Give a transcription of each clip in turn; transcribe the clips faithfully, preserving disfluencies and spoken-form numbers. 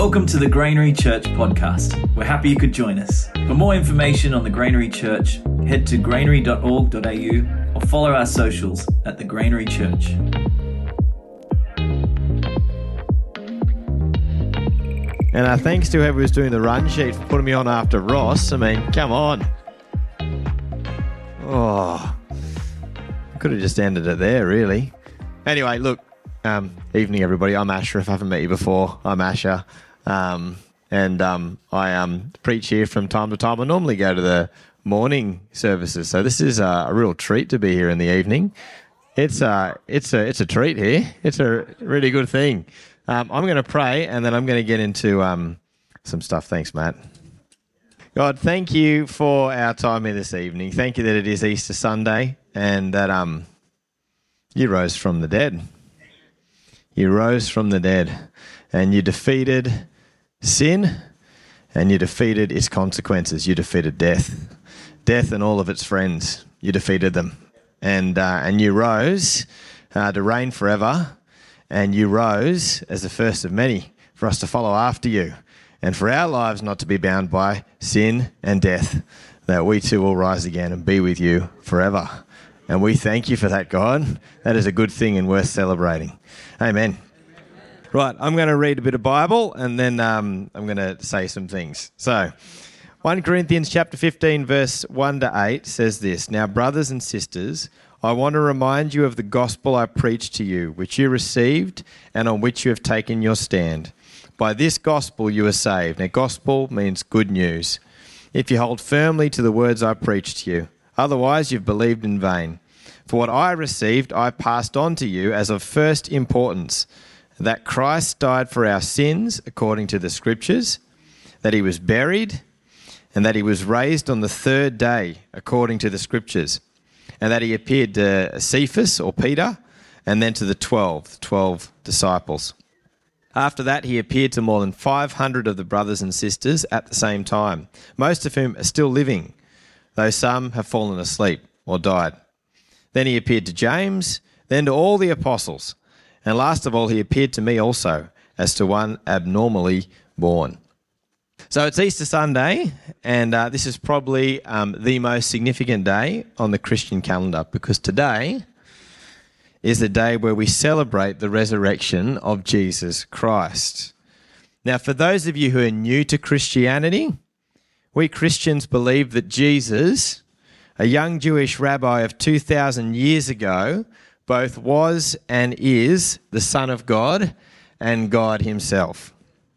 Welcome to the Granary Church podcast. We're happy you could join us. For more information on the Granary Church, head to granary dot org dot a u or follow our socials at the Granary Church. And uh, thanks to whoever was doing the run sheet for putting me on after Ross. I mean, come on. Oh, I could have just ended it there, really. Anyway, look, um, evening, everybody. I'm Asher. If I haven't met you before, I'm Asher. Um, and um, I um, preach here from time to time. I normally go to the morning services, so this is uh, a real treat to be here in the evening. It's uh, it's a it's a treat here. It's a really good thing. Um, I'm going to pray, and then I'm going to get into um, some stuff. Thanks, Matt. God, thank you for our time here this evening. Thank you that it is Easter Sunday, and that um, you rose from the dead. You rose from the dead, and you defeated sin, and you defeated its consequences. You defeated death. Death and all of its friends. You defeated them. And uh, and you rose uh, to reign forever, and you rose as the first of many for us to follow after you, and for our lives not to be bound by sin and death, that we too will rise again and be with you forever. And we thank you for that, God. That is a good thing and worth celebrating. Amen. Right, I'm going to read a bit of Bible, and then um, I'm going to say some things. So, First Corinthians chapter fifteen, verse one to eight says this: Now, brothers and sisters, I want to remind you of the gospel I preached to you, which you received and on which you have taken your stand. By this gospel you are saved. Now, gospel means good news. If you hold firmly to the words I preached to you, otherwise you've believed in vain. For what I received I passed on to you as of first importance, that Christ died for our sins according to the Scriptures, that he was buried, and that he was raised on the third day according to the Scriptures, and that he appeared to Cephas or Peter, and then to the twelve, the twelve disciples. After that, he appeared to more than five hundred of the brothers and sisters at the same time, most of whom are still living, though some have fallen asleep or died. Then he appeared to James, then to all the apostles, and last of all, he appeared to me also, as to one abnormally born. So it's Easter Sunday, and uh, this is probably um, the most significant day on the Christian calendar, because today is the day where we celebrate the resurrection of Jesus Christ. Now, for those of you who are new to Christianity, we Christians believe that Jesus, a young Jewish rabbi of two thousand years ago, both was and is the Son of God and God himself.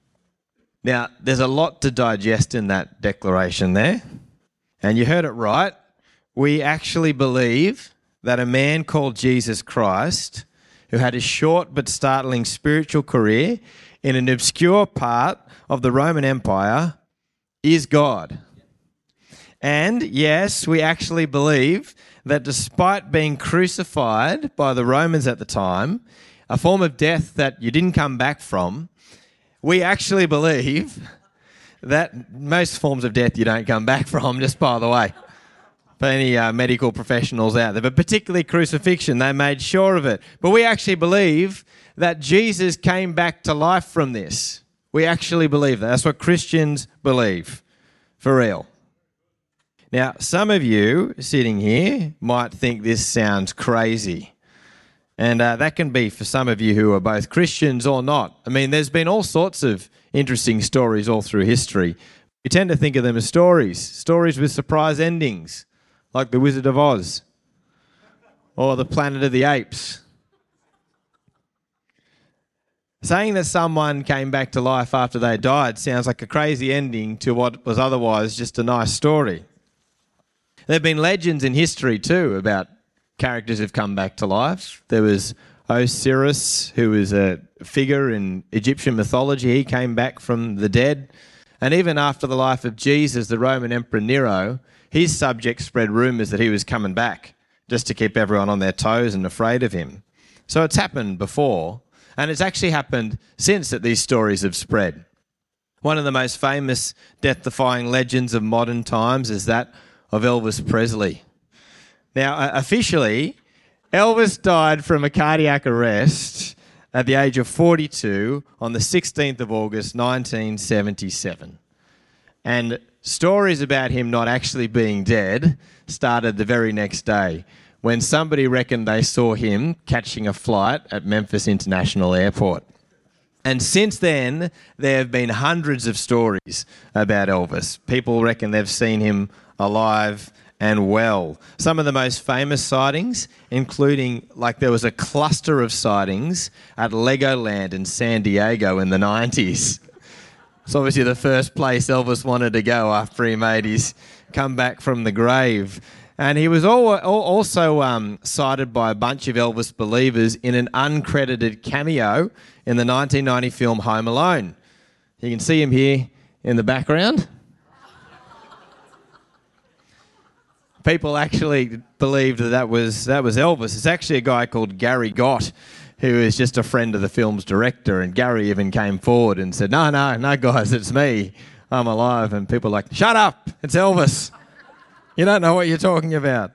Now, there's a lot to digest in that declaration there. And you heard it right. We actually believe that a man called Jesus Christ, who had a short but startling spiritual career in an obscure part of the Roman Empire, is God. And yes, we actually believe that despite being crucified by the Romans at the time, a form of death that you didn't come back from, we actually believe that most forms of death you don't come back from, just by the way. For any uh, medical professionals out there, but particularly crucifixion, they made sure of it. But we actually believe that Jesus came back to life from this. We actually believe that. That's what Christians believe, for real. Now, some of you sitting here might think this sounds crazy. And uh, that can be for some of you who are both Christians or not. I mean, there's been all sorts of interesting stories all through history. We tend to think of them as stories, stories with surprise endings, like The Wizard of Oz or The Planet of the Apes. Saying that someone came back to life after they died sounds like a crazy ending to what was otherwise just a nice story. There have been legends in history too about characters who've come back to life. There was Osiris, who was a figure in Egyptian mythology. He came back from the dead. And even after the life of Jesus, the Roman Emperor Nero, his subjects spread rumours that he was coming back just to keep everyone on their toes and afraid of him. So it's happened before, and it's actually happened since that these stories have spread. One of the most famous death-defying legends of modern times is that of Elvis Presley. Now, officially, Elvis died from a cardiac arrest at the age of forty-two on the sixteenth of August nineteen seventy-seven. And stories about him not actually being dead started the very next day when somebody reckoned they saw him catching a flight at Memphis International Airport. And since then, there have been hundreds of stories about Elvis. People reckon they've seen him alive and well. Some of the most famous sightings, including, like there was a cluster of sightings at Legoland in San Diego in the nineties. It's obviously the first place Elvis wanted to go after he made his comeback from the grave. And he was also um, cited by a bunch of Elvis believers in an uncredited cameo in the nineteen ninety film Home Alone. You can see him here in the background. People actually believed that that was, that was Elvis. It's actually a guy called Gary Gott, who is just a friend of the film's director. And Gary even came forward and said, no, no, no, guys, it's me. I'm alive. And people are like, shut up, it's Elvis. You don't know what you're talking about.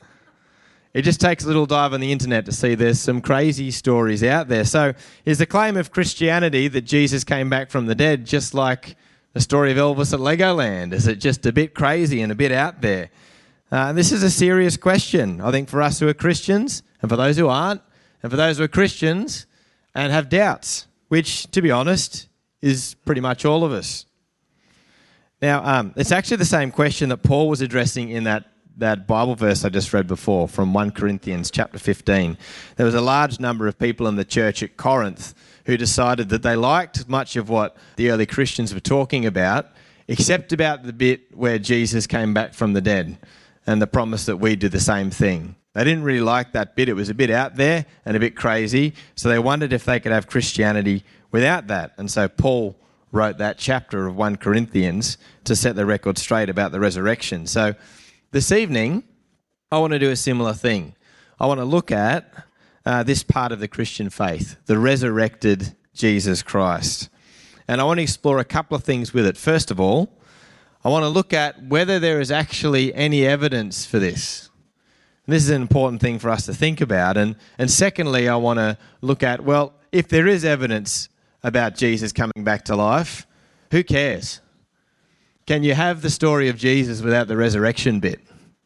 It just takes a little dive on the internet to see there's some crazy stories out there. So is the claim of Christianity that Jesus came back from the dead just like the story of Elvis at Legoland? Is it just a bit crazy and a bit out there? Uh, this is a serious question, I think, for us who are Christians and for those who aren't, and for those who are Christians and have doubts, which, to be honest, is pretty much all of us. Now, um, it's actually the same question that Paul was addressing in that, that Bible verse I just read before from First Corinthians chapter fifteen. There was a large number of people in the church at Corinth who decided that they liked much of what the early Christians were talking about, except about the bit where Jesus came back from the dead and the promise that we do the same thing. They didn't really like that bit. It was a bit out there and a bit crazy, so they wondered if they could have Christianity without that. And so Paul wrote that chapter of First Corinthians to set the record straight about the resurrection. So this evening, I want to do a similar thing. I want to look at uh, this part of the Christian faith, the resurrected Jesus Christ. And I want to explore a couple of things with it. First of all, I want to look at whether there is actually any evidence for this. And this is an important thing for us to think about. And, and secondly, I want to look at, well, if there is evidence about Jesus coming back to life, who cares? Can you have the story of Jesus without the resurrection bit?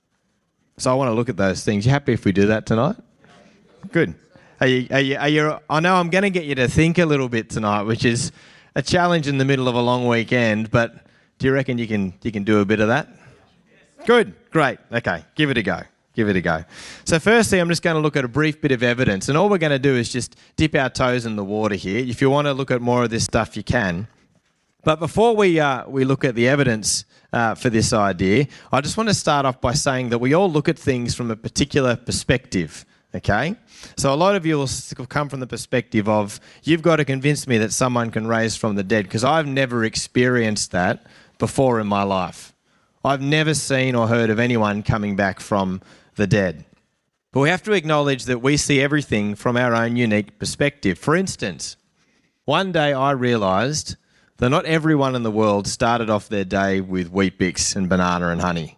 So I want to look at those things. You happy if we do that tonight? Good. Are you, are you, are you, I know I'm going to get you to think a little bit tonight, which is a challenge in the middle of a long weekend, but do you reckon you can you can do a bit of that? Good. Great. Okay. Give it a go. Give it a go. So firstly, I'm just going to look at a brief bit of evidence, and all we're going to do is just dip our toes in the water here. If you want to look at more of this stuff, you can. But before we uh, we look at the evidence uh, for this idea, I just want to start off by saying that we all look at things from a particular perspective, okay? So a lot of you will come from the perspective of, you've got to convince me that someone can raise from the dead, because I've never experienced that before in my life. I've never seen or heard of anyone coming back from the dead. But we have to acknowledge that we see everything from our own unique perspective. For instance, one day I realised that not everyone in the world started off their day with Weet-Bix and banana and honey.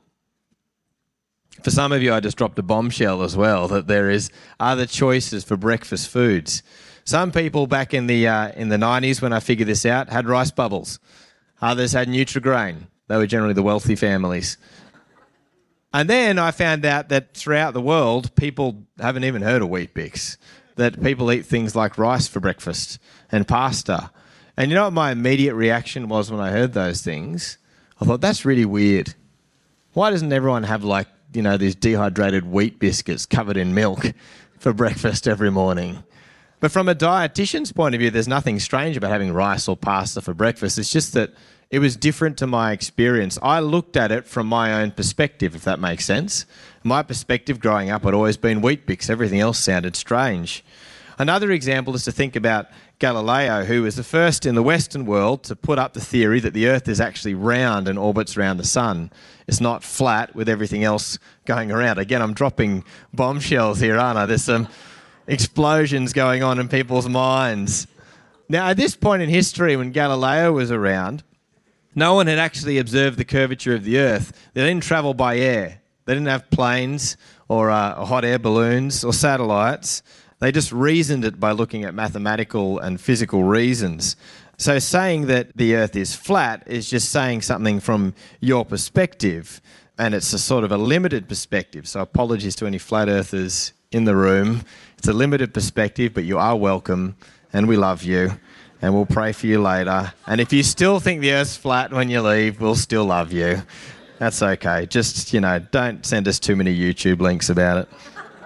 For some of you, I just dropped a bombshell as well, that there is other choices for breakfast foods. Some people back in the uh, in the nineties, when I figured this out, had rice bubbles. Others had Nutri-Grain. They were generally the wealthy families. And then I found out that throughout the world, people haven't even heard of Weet-Bix, that people eat things like rice for breakfast and pasta. And you know what my immediate reaction was when I heard those things? I thought, that's really weird. Why doesn't everyone have, like, you know, these dehydrated wheat biscuits covered in milk for breakfast every morning? But from a dietitian's point of view, there's nothing strange about having rice or pasta for breakfast. It's just that it was different to my experience. I looked at it from my own perspective, if that makes sense. My perspective growing up had always been Weet-Bix. Everything else sounded strange. Another example is to think about Galileo, who was the first in the Western world to put up the theory that the Earth is actually round and orbits around the sun. It's not flat with everything else going around. Again, I'm dropping bombshells here, aren't I? There's some explosions going on in people's minds. Now, at this point in history, when Galileo was around, no one had actually observed the curvature of the Earth. They didn't travel by air. They didn't have planes or uh, hot air balloons or satellites. They just reasoned it by looking at mathematical and physical reasons. So saying that the earth is flat is just saying something from your perspective, and it's a sort of a limited perspective. So apologies to any flat earthers in the room. It's a limited perspective, but you are welcome, and we love you, and we'll pray for you later. And if you still think the earth's flat when you leave, we'll still love you. That's okay. Just, you know, don't send us too many YouTube links about it.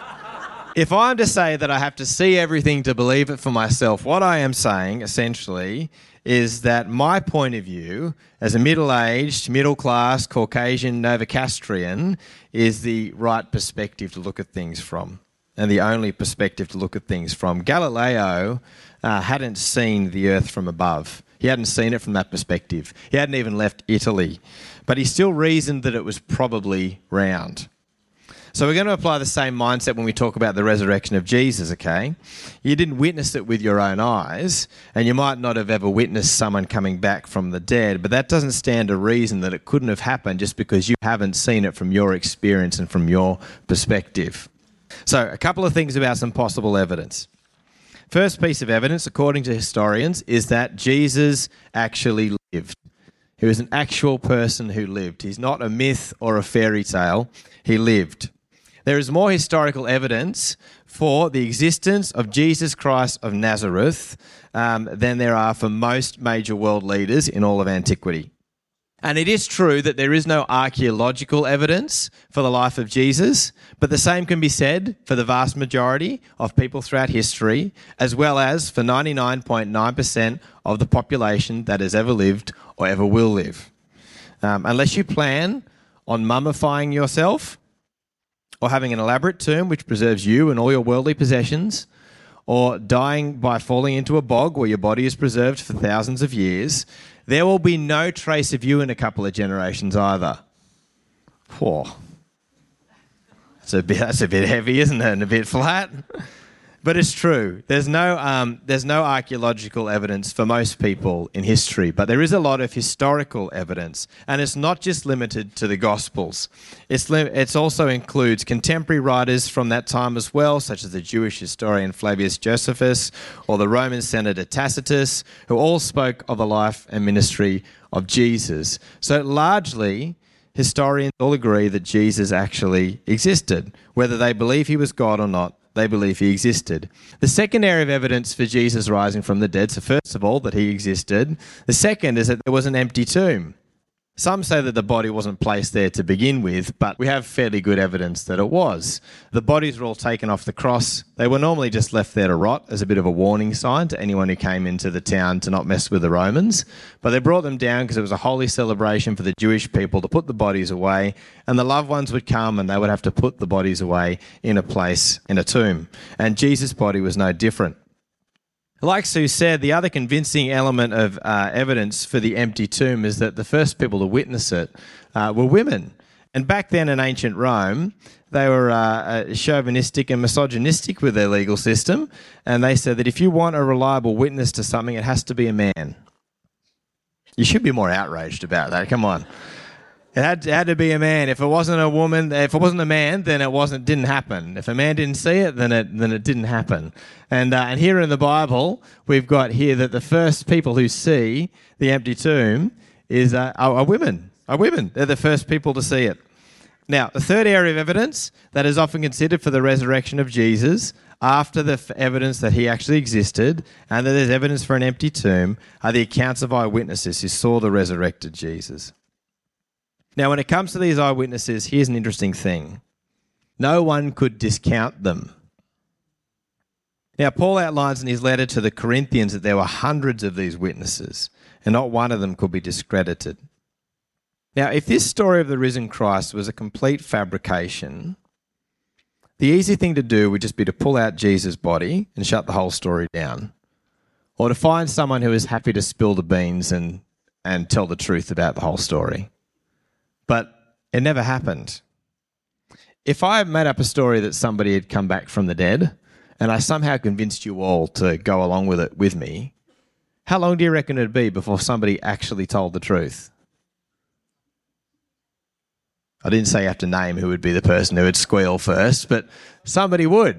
If I'm to say that I have to see everything to believe it for myself, what I am saying, essentially, is that my point of view as a middle-aged, middle-class, Caucasian Novocastrian is the right perspective to look at things from, and the only perspective to look at things from. Galileo uh, hadn't seen the earth from above. He hadn't seen it from that perspective. He hadn't even left Italy. But he still reasoned that it was probably round. So we're going to apply the same mindset when we talk about the resurrection of Jesus, okay? You didn't witness it with your own eyes, and you might not have ever witnessed someone coming back from the dead, but that doesn't stand to reason that it couldn't have happened just because you haven't seen it from your experience and from your perspective. So a couple of things about some possible evidence. First piece of evidence, according to historians, is that Jesus actually lived. He was an actual person who lived. He's not a myth or a fairy tale. He lived. There is more historical evidence for the existence of Jesus Christ of Nazareth um, than there are for most major world leaders in all of antiquity. And it is true that there is no archaeological evidence for the life of Jesus, but the same can be said for the vast majority of people throughout history, as well as for ninety-nine point nine percent of the population that has ever lived or ever will live. Um, unless you plan on mummifying yourself, or having an elaborate tomb which preserves you and all your worldly possessions, or dying by falling into a bog where your body is preserved for thousands of years, there will be no trace of you in a couple of generations either. Whoa. That's a bit, that's a bit heavy, isn't it? And a bit flat. But it's true. There's no um, there's no archaeological evidence for most people in history, but there is a lot of historical evidence, and it's not just limited to the Gospels. It's li- it's also includes contemporary writers from that time as well, such as the Jewish historian Flavius Josephus or the Roman senator Tacitus, who all spoke of the life and ministry of Jesus. So largely, historians all agree that Jesus actually existed, whether they believe he was God or not. They believe he existed. The second area of evidence for Jesus rising from the dead, so first of all, that he existed. The second is that there was an empty tomb. Some say that the body wasn't placed there to begin with, but we have fairly good evidence that it was. The bodies were all taken off the cross. They were normally just left there to rot as a bit of a warning sign to anyone who came into the town to not mess with the Romans. But they brought them down because it was a holy celebration for the Jewish people to put the bodies away, and the loved ones would come and they would have to put the bodies away in a place, in a tomb. And Jesus' body was no different. Like Sue said, the other convincing element of uh, evidence for the empty tomb is that the first people to witness it uh, were women. And back then in ancient Rome, they were uh, chauvinistic and misogynistic with their legal system, and they said that if you want a reliable witness to something, it has to be a man. You should be more outraged about that, come on. It had, it had to be a man. If it wasn't a woman, if it wasn't a man, then it wasn't didn't happen. If a man didn't see it, then it then it didn't happen. And uh, and here in the Bible, we've got here that the first people who see the empty tomb is uh, are, are women. Are women? They're the first people to see it. Now, the third area of evidence that is often considered for the resurrection of Jesus, after the f- evidence that he actually existed and that there's evidence for an empty tomb, are the accounts of eyewitnesses who saw the resurrected Jesus. Now, when it comes to these eyewitnesses, here's an interesting thing. No one could discount them. Now, Paul outlines in his letter to the Corinthians that there were hundreds of these witnesses, and not one of them could be discredited. Now, if this story of the risen Christ was a complete fabrication, the easy thing to do would just be to pull out Jesus' body and shut the whole story down, or to find someone who is happy to spill the beans and, and tell the truth about the whole story. But it never happened. If I made up a story that somebody had come back from the dead and I somehow convinced you all to go along with it with me, how long do you reckon it'd be before somebody actually told the truth? I didn't say you have to name who would be the person who would squeal first, but somebody would.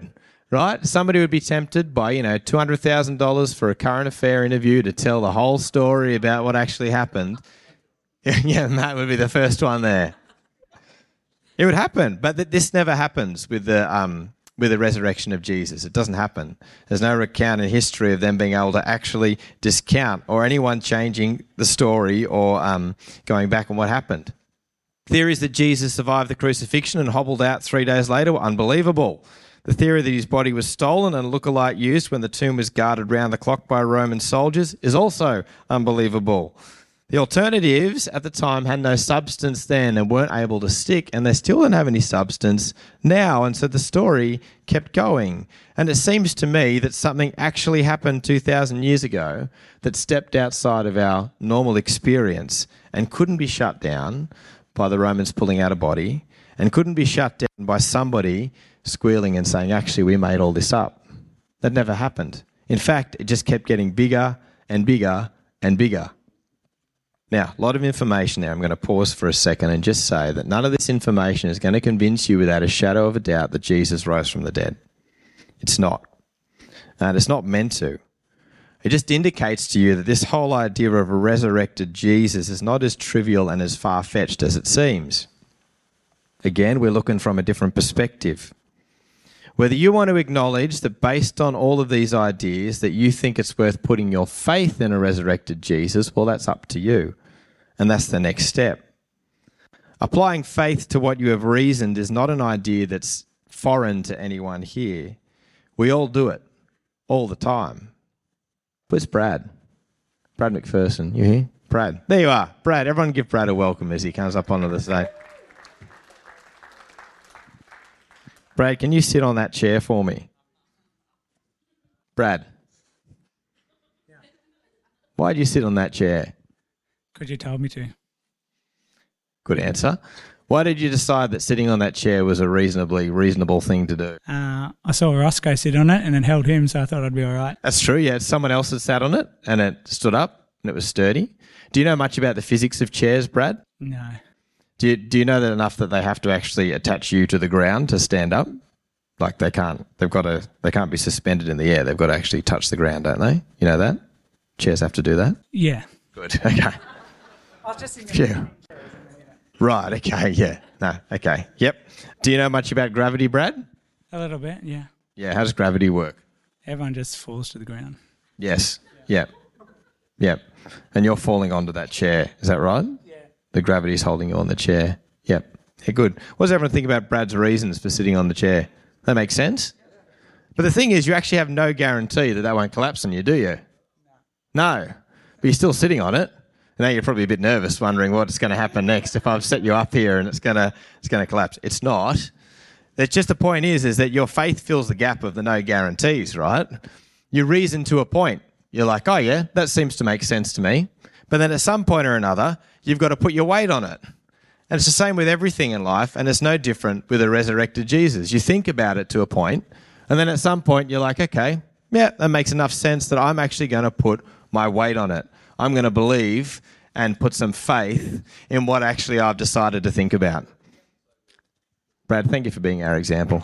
right? Somebody would be tempted by, you know, two hundred thousand dollars for a current affair interview to tell the whole story about what actually happened. Yeah, Matt would be the first one there. It would happen, but th- this never happens with the um, with the resurrection of Jesus. It doesn't happen. There's no recount in history of them being able to actually discount or anyone changing the story or um, going back on what happened. Theories that Jesus survived the crucifixion and hobbled out three days later were unbelievable. The theory that his body was stolen and a lookalike used when the tomb was guarded round the clock by Roman soldiers is also unbelievable. The alternatives at the time had no substance then and weren't able to stick, and they still don't have any substance now, and so the story kept going. And it seems to me that something actually happened two thousand years ago that stepped outside of our normal experience and couldn't be shut down by the Romans pulling out a body, and couldn't be shut down by somebody squealing and saying, actually, we made all this up. That never happened. In fact, it just kept getting bigger and bigger and bigger. Now, a lot of information there. I'm going to pause for a second and just say that none of this information is going to convince you without a shadow of a doubt that Jesus rose from the dead. It's not. And it's not meant to. It just indicates to you that this whole idea of a resurrected Jesus is not as trivial and as far-fetched as it seems. Again, we're looking from a different perspective. Whether you want to acknowledge that based on all of these ideas that you think it's worth putting your faith in a resurrected Jesus, well, that's up to you. And that's the next step. Applying faith to what you have reasoned is not an idea that's foreign to anyone here. We all do it, all the time. Where's Brad? Brad McPherson, you here? Brad. There you are. Brad, everyone give Brad a welcome as he comes up onto the stage. Brad, can you sit on that chair for me? Brad. Yeah. Why did you sit on that chair? Because you told me to. Good answer. Why did you decide that sitting on that chair was a reasonably reasonable thing to do? Uh, I saw Roscoe sit on it and it held him, so I thought I'd be all right. That's true, yeah. Someone else had sat on it and it stood up and it was sturdy. Do you know much about the physics of chairs, Brad? No. Do you, do you know that enough that they have to actually attach you to the ground to stand up? Like they can't, they've got to, they can't be suspended in the air. They've got to actually touch the ground, don't they? You know that? Chairs have to do that? Yeah. Good, okay. I was just thinking. Phew. Right, okay, yeah. No, okay, yep. Do you know much about gravity, Brad? A little bit, yeah. Yeah, how does gravity work? Everyone just falls to the ground. Yes, yep, yep. And you're falling onto that chair, is that right? Yeah. The gravity's holding you on the chair. Yep. Yeah, good. What does everyone think about Brad's reasons for sitting on the chair? That makes sense? But the thing is, you actually have no guarantee that that won't collapse on you, do you? No. No. But you're still sitting on it. And now you're probably a bit nervous, wondering what's going to happen next if I've set you up here and it's going to it's going to collapse. It's not. It's just the point is, is that your faith fills the gap of the no guarantees, right? You reason to a point. You're like, oh, yeah, that seems to make sense to me. But then at some point or another, you've got to put your weight on it. And it's the same with everything in life, and it's no different with a resurrected Jesus. You think about it to a point, and then at some point you're like, okay, yeah, that makes enough sense that I'm actually going to put my weight on it. I'm going to believe and put some faith in what actually I've decided to think about. Brad, thank you for being our example.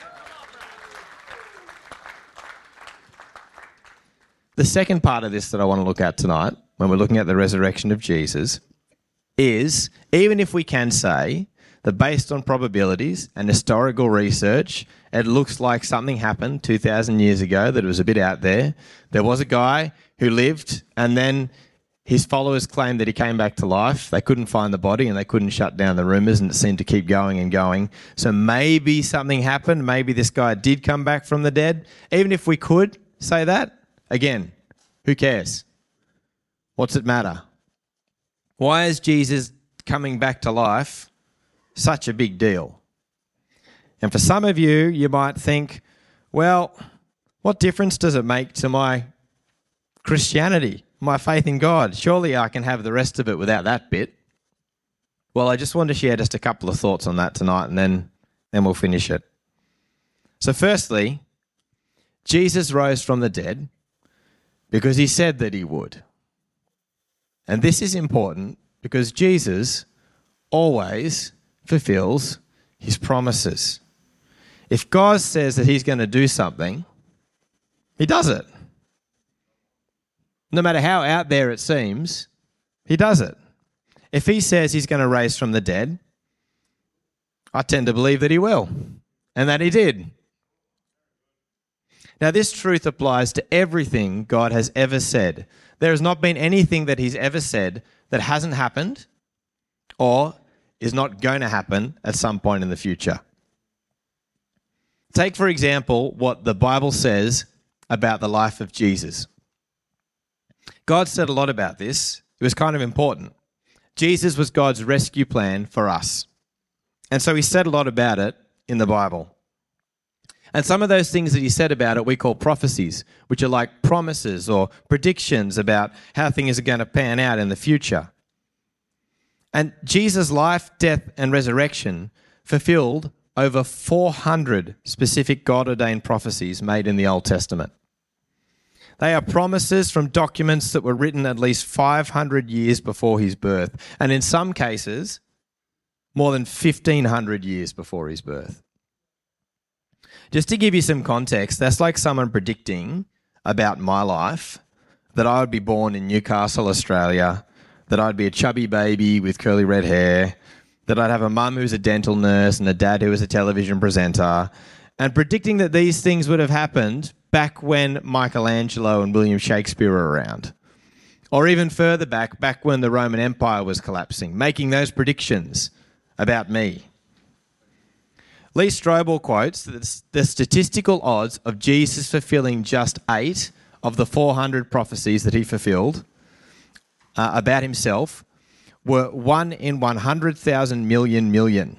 The second part of this that I want to look at tonight, when we're looking at the resurrection of Jesus, is even if we can say that based on probabilities and historical research, it looks like something happened two thousand years ago that it was a bit out there. There was a guy who lived and then his followers claimed that he came back to life. They couldn't find the body and they couldn't shut down the rumours, and it seemed to keep going and going. So maybe something happened. Maybe this guy did come back from the dead. Even if we could say that, again, who cares? What's it matter? Why is Jesus coming back to life such a big deal? And for some of you, you might think, well, what difference does it make to my Christianity, my faith in God? Surely I can have the rest of it without that bit. Well, I just want to share just a couple of thoughts on that tonight, and then, then we'll finish it. So firstly, Jesus rose from the dead because he said that he would. And this is important because Jesus always fulfills his promises. If God says that he's going to do something, he does it. No matter how out there it seems, he does it. If he says he's going to raise from the dead, I tend to believe that he will, and that he did. Now, this truth applies to everything God has ever said. There has not been anything that he's ever said that hasn't happened or is not going to happen at some point in the future. Take, for example, what the Bible says about the life of Jesus. God said a lot about this. It was kind of important. Jesus was God's rescue plan for us. And so he said a lot about it in the Bible. And some of those things that he said about it we call prophecies, which are like promises or predictions about how things are going to pan out in the future. And Jesus' life, death, and resurrection fulfilled over four hundred specific God-ordained prophecies made in the Old Testament. They are promises from documents that were written at least five hundred years before his birth, and in some cases, more than fifteen hundred years before his birth. Just to give you some context, that's like someone predicting about my life that I would be born in Newcastle, Australia, that I'd be a chubby baby with curly red hair, that I'd have a mum who's a dental nurse and a dad who was a television presenter, and predicting that these things would have happened back when Michelangelo and William Shakespeare were around. Or even further back, back when the Roman Empire was collapsing, making those predictions about me. Lee Strobel quotes that the statistical odds of Jesus fulfilling just eight of the four hundred prophecies that he fulfilled uh, about himself were one in one hundred thousand million million.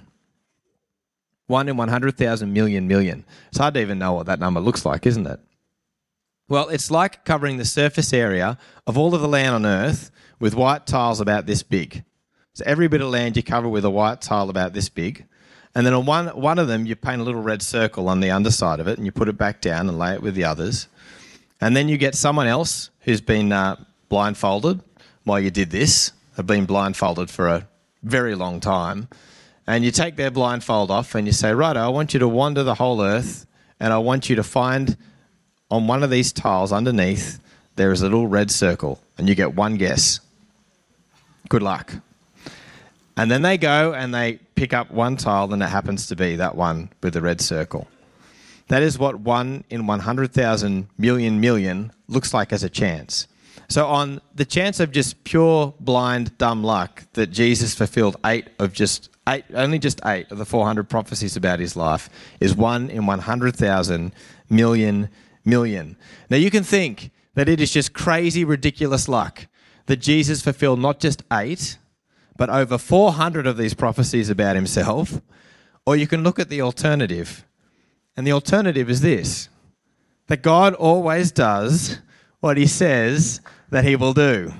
One in one hundred thousand million million. It's hard to even know what that number looks like, isn't it? Well, it's like covering the surface area of all of the land on Earth with white tiles about this big. So every bit of land you cover with a white tile about this big. And then on one, one of them, you paint a little red circle on the underside of it and you put it back down and lay it with the others. And then you get someone else who's been uh, blindfolded while you did this. They've been blindfolded for a very long time. And you take their blindfold off and you say, right, I want you to wander the whole earth and I want you to find on one of these tiles underneath there is a little red circle and you get one guess. Good luck. And then they go and they pick up one tile and it happens to be that one with the red circle. That is what one in one hundred thousand million million looks like as a chance. So on the chance of just pure blind dumb luck that Jesus fulfilled eight of just eight, only just eight of the four hundred prophecies about his life is one in one hundred thousand million million. Now you can think that it is just crazy, ridiculous luck that Jesus fulfilled not just eight, but over four hundred of these prophecies about himself, or you can look at the alternative. And the alternative is this, that God always does what he says that he will do.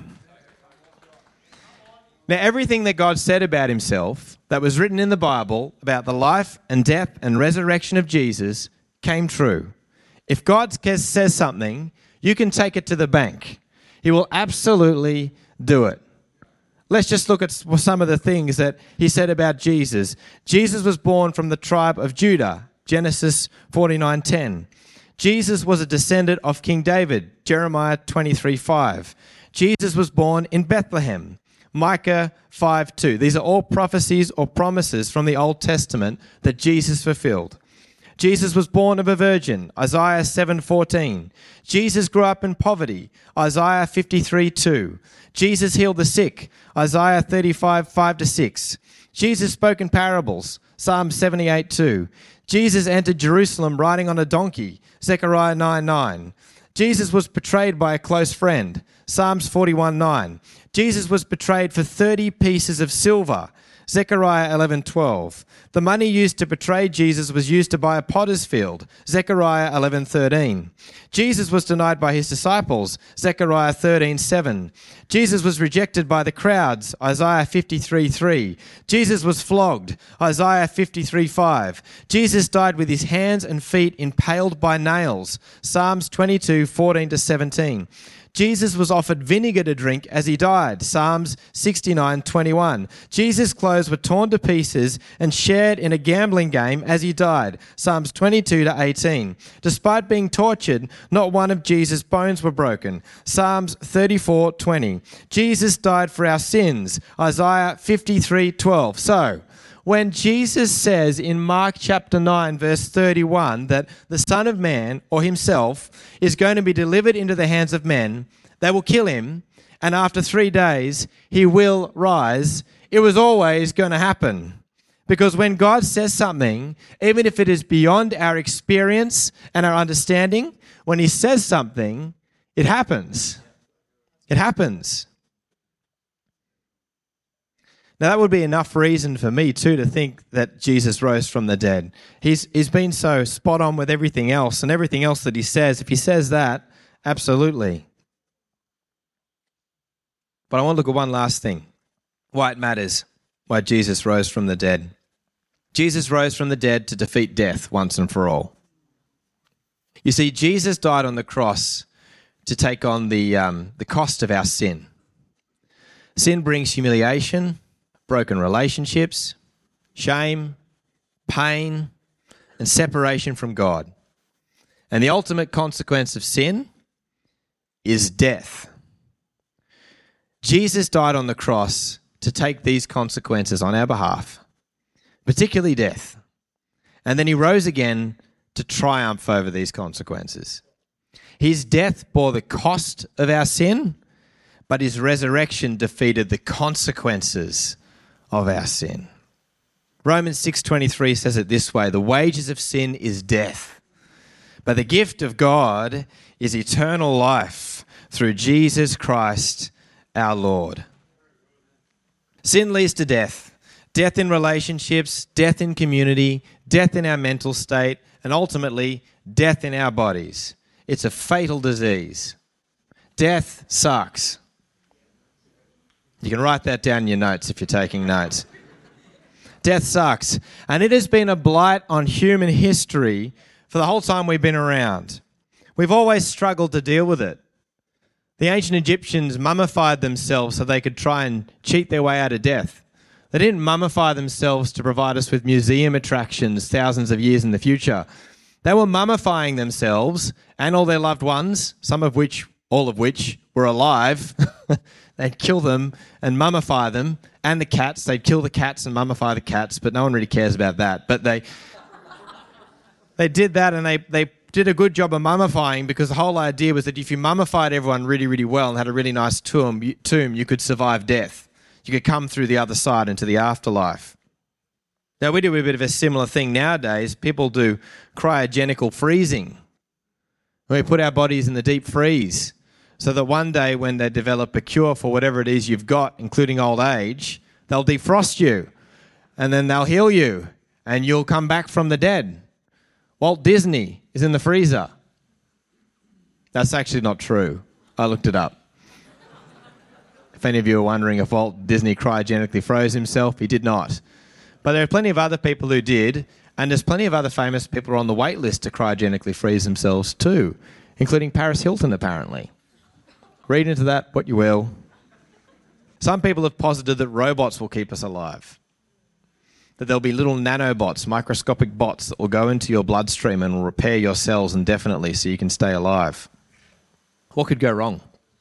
Now, everything that God said about himself that was written in the Bible about the life and death and resurrection of Jesus came true. If God says something, you can take it to the bank. He will absolutely do it. Let's just look at some of the things that he said about Jesus. Jesus was born from the tribe of Judah, Genesis forty-nine ten. Jesus was a descendant of King David, Jeremiah twenty-three five. Jesus was born in Bethlehem, Micah five two. These are all prophecies or promises from the Old Testament that Jesus fulfilled. Jesus was born of a virgin, Isaiah seven fourteen. Jesus grew up in poverty, Isaiah fifty-three two. Jesus healed the sick, Isaiah thirty-five five to six. Jesus spoke in parables, Psalm seventy-eight two. Jesus entered Jerusalem riding on a donkey, Zechariah nine nine. Jesus was betrayed by a close friend, Psalms forty-one nine. Jesus was betrayed for thirty pieces of silver, Zechariah eleven twelve. The money used to betray Jesus was used to buy a potter's field, Zechariah eleven thirteen. Jesus was denied by his disciples, Zechariah thirteen seven. Jesus was rejected by the crowds, Isaiah fifty-three three. Jesus was flogged, Isaiah fifty-three five. Jesus died with his hands and feet impaled by nails, Psalms twenty-two fourteen to seventeen. Jesus was offered vinegar to drink as he died. Psalms sixty-nine twenty-one. Jesus' clothes were torn to pieces and shared in a gambling game as he died. Psalms twenty-two to eighteen. Despite being tortured, not one of Jesus' bones were broken. Psalms thirty-four twenty. Jesus died for our sins. Isaiah fifty-three twelve. So, when Jesus says in Mark chapter nine, verse thirty-one, that the Son of Man, or himself, is going to be delivered into the hands of men, they will kill him, and after three days he will rise, it was always going to happen. Because when God says something, even if it is beyond our experience and our understanding, when he says something, it happens. It happens. Now, that would be enough reason for me, too, to think that Jesus rose from the dead. He's He's been so spot on with everything else, and everything else that he says. If he says that, absolutely. But I want to look at one last thing. Why it matters, why Jesus rose from the dead. Jesus rose from the dead to defeat death once and for all. You see, Jesus died on the cross to take on the um, the cost of our sin. Sin brings humiliation, broken relationships, shame, pain, and separation from God. And the ultimate consequence of sin is death. Jesus died on the cross to take these consequences on our behalf, particularly death. And then he rose again to triumph over these consequences. His death bore the cost of our sin, but his resurrection defeated the consequences of our sin. Romans six twenty-three says it this way: the wages of sin is death, but the gift of God is eternal life through Jesus Christ our Lord. Sin leads to death. Death in relationships, death in community, death in our mental state, and ultimately death in our bodies. It's a fatal disease. Death sucks. You can write that down in your notes if you're taking notes. Death sucks. And it has been a blight on human history for the whole time we've been around. We've always struggled to deal with it. The ancient Egyptians mummified themselves so they could try and cheat their way out of death. They didn't mummify themselves to provide us with museum attractions thousands of years in the future. They were mummifying themselves and all their loved ones, some of which, all of which, were alive. They'd kill them and mummify them, and the cats. They'd kill the cats and mummify the cats, but no one really cares about that. But they they did that, and they, they did a good job of mummifying, because the whole idea was that if you mummified everyone really, really well and had a really nice tomb, you, tomb, you could survive death. You could come through the other side into the afterlife. Now, we do a bit of a similar thing nowadays. People do cryogenical freezing. We put our bodies in the deep freeze, so that one day when they develop a cure for whatever it is you've got, including old age, they'll defrost you, and then they'll heal you, and you'll come back from the dead. Walt Disney is in the freezer. That's actually not true. I looked it up. If any of you are wondering if Walt Disney cryogenically froze himself, he did not. But there are plenty of other people who did, and there's plenty of other famous people who are on the wait list to cryogenically freeze themselves too, including Paris Hilton, apparently. Read into that what you will. Some people have posited that robots will keep us alive, that there'll be little nanobots, microscopic bots that will go into your bloodstream and will repair your cells indefinitely so you can stay alive. What could go wrong?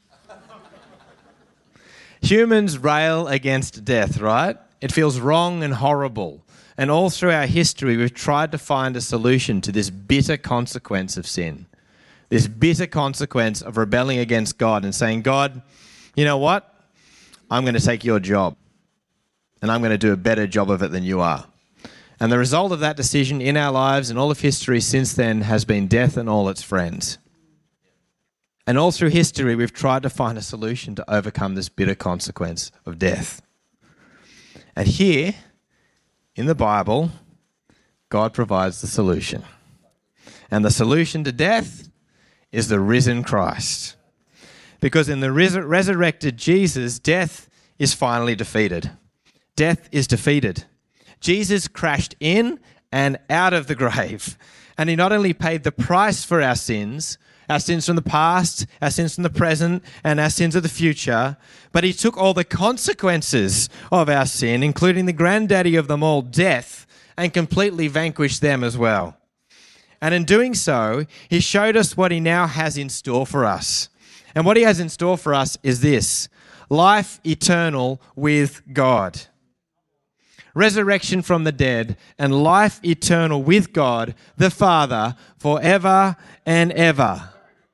Humans rail against death, right? It feels wrong and horrible. And all through our history, we've tried to find a solution to this bitter consequence of sin. This bitter consequence of rebelling against God and saying, God, you know what? I'm going to take your job, and I'm going to do a better job of it than you are. And the result of that decision in our lives and all of history since then has been death and all its friends. And all through history, we've tried to find a solution to overcome this bitter consequence of death. And here, in the Bible, God provides the solution. And the solution to death is the risen Christ. Because in the res- resurrected Jesus, death is finally defeated. Death is defeated. Jesus crashed in and out of the grave. And he not only paid the price for our sins, Our sins from the past, our sins from the present, and our sins of the future. But he took all the consequences of our sin, including the granddaddy of them all, death, and completely vanquished them as well. And in doing so, he showed us what he now has in store for us. And what he has in store for us is this: life eternal with God. Resurrection from the dead and life eternal with God, the Father, forever and ever.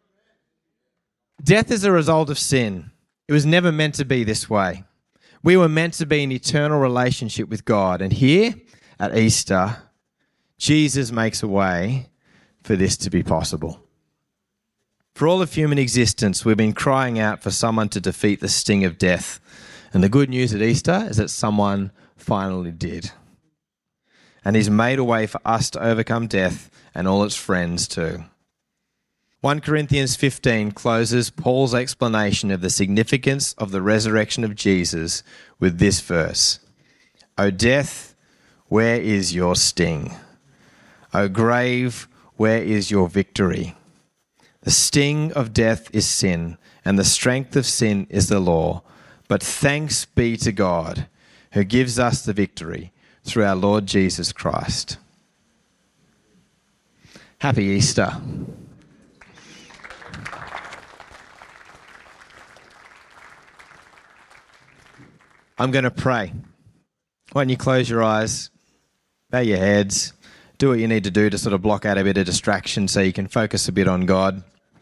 Death is a result of sin. It was never meant to be this way. We were meant to be in eternal relationship with God. And here at Easter, Jesus makes a way for this to be possible. For all of human existence, we've been crying out for someone to defeat the sting of death. And the good news at Easter is that someone finally did. And he's made a way for us to overcome death and all its friends too. First Corinthians fifteen closes Paul's explanation of the significance of the resurrection of Jesus with this verse: O death, where is your sting? O grave, where is your victory? The sting of death is sin, and the strength of sin is the law. But thanks be to God, who gives us the victory through our Lord Jesus Christ. Happy Easter. I'm going to pray. Why don't you close your eyes, bow your heads, do what you need to do to sort of block out a bit of distraction so you can focus a bit on God.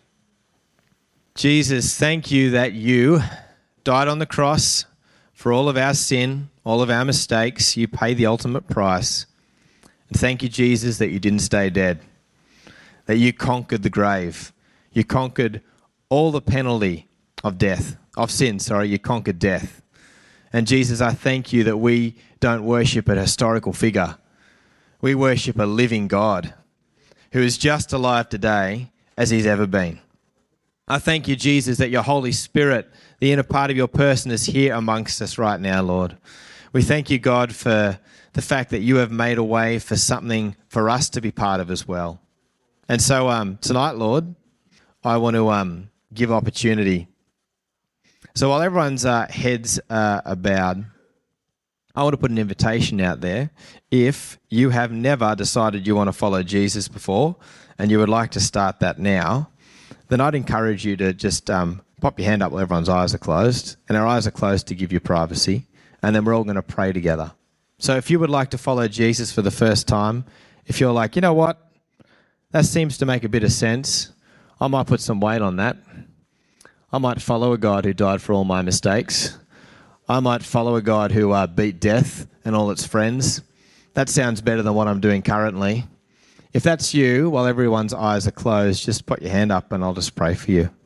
Jesus, thank you that you died on the cross for all of our sin, all of our mistakes. You paid the ultimate price. And thank you, Jesus, that you didn't stay dead, that you conquered the grave. You conquered all the penalty of death, of sin, sorry, you conquered death. And Jesus, I thank you that we don't worship a historical figure. We worship a living God who is just alive today as he's ever been. I thank you, Jesus, that your Holy Spirit, the inner part of your person, is here amongst us right now, Lord. We thank you, God, for the fact that you have made a way for something for us to be part of as well. And so um, tonight, Lord, I want to um, give opportunity. So while everyone's uh, heads uh, are bowed, I want to put an invitation out there. If you have never decided you want to follow Jesus before and you would like to start that now, then I'd encourage you to just um, pop your hand up while everyone's eyes are closed. And our eyes are closed to give you privacy. And then we're all going to pray together. So if you would like to follow Jesus for the first time, if you're like, you know what, that seems to make a bit of sense, I might put some weight on that. I might follow a God who died for all my mistakes. I might follow a God who uh, beat death and all its friends. That sounds better than what I'm doing currently. If that's you, while everyone's eyes are closed, just put your hand up and I'll just pray for you.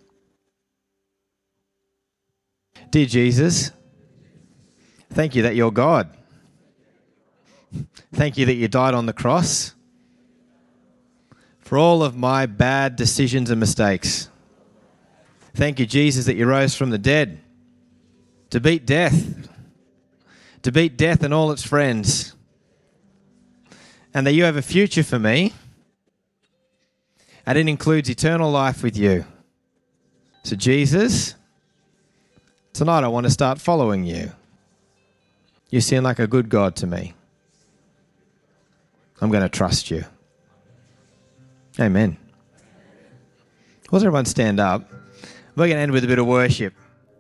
Dear Jesus, thank you that you're God. Thank you that you died on the cross for all of my bad decisions and mistakes. Thank you, Jesus, that you rose from the dead to beat death, to beat death and all its friends, and that you have a future for me, and it includes eternal life with you. So Jesus, tonight I want to start following you. You seem like a good God to me. I'm going to trust you. Amen. Will everyone stand up? We're going to end with a bit of worship.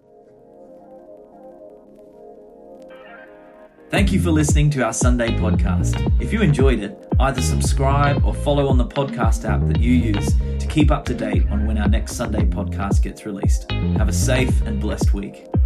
Thank you for listening to our Sunday podcast. If you enjoyed it, either subscribe or follow on the podcast app that you use to keep up to date on when our next Sunday podcast gets released. Have a safe and blessed week.